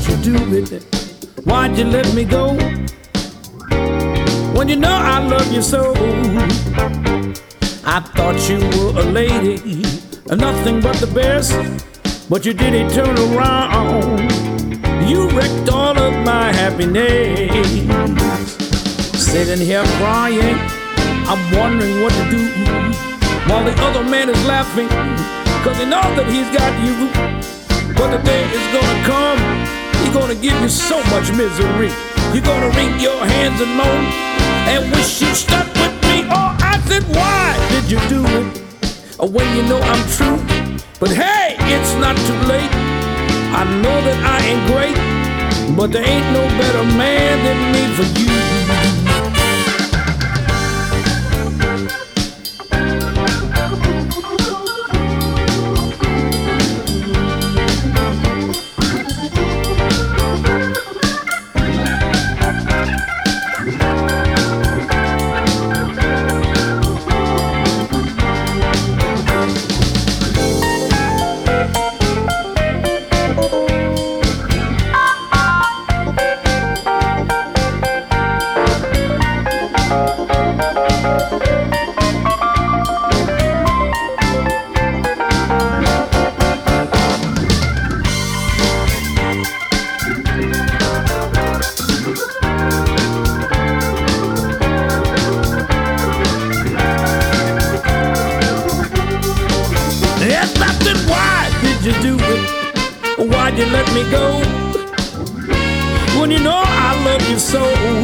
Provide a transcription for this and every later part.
you do it? Why'd you let me go? When you know I love you so. I thought you were a lady, nothing but the best, but you didn't turn around. You wrecked all of my happiness. Sitting here crying, I'm wondering what to do, while the other man is laughing, cause he knows that he's got you. But the day is gonna come, he's gonna give you so much misery. You're gonna wring your hands and moan and wish you stuck with me. Oh, I said, why did you do it? When you know I'm true. But hey, it's not too late. I know that I ain't great, but there ain't no better man than me for you. You do it? Why'd you let me go? When you know I love you so.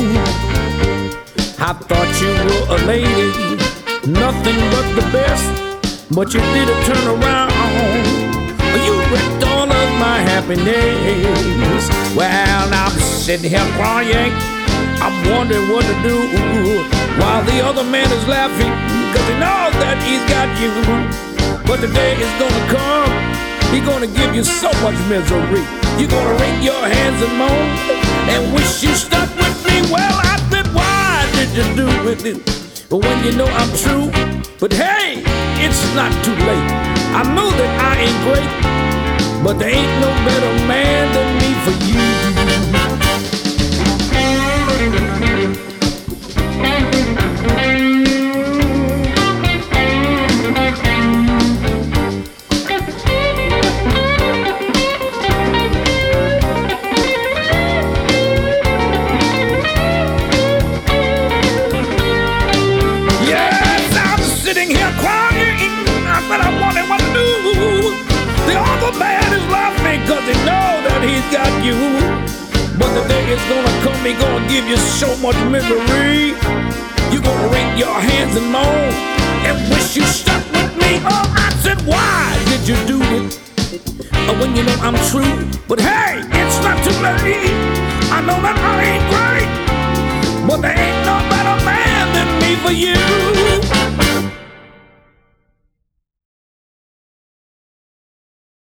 I thought you were a lady, nothing but the best, but you didn't turn around. You wrecked all of my happiness. Well, I'm sitting here crying, I'm wondering what to do, while the other man is laughing, cause he knows that he's got you. But the day is gonna come, he's gonna give you so much misery. You're gonna wring your hands and moan and wish you stuck with me. Well, I said, why did you do it? But when you know I'm true. But hey, it's not too late. I know that I ain't great, but there ain't no better man than me for you. Cause he know that he's got you. But the day is gonna come, he gonna give you so much misery. You're gonna wring your hands and moan and wish you stuck with me. Oh, I said, why did you do it? When you know I'm true. But hey, it's not too late. I know that I ain't great, but there ain't no better man than me for you.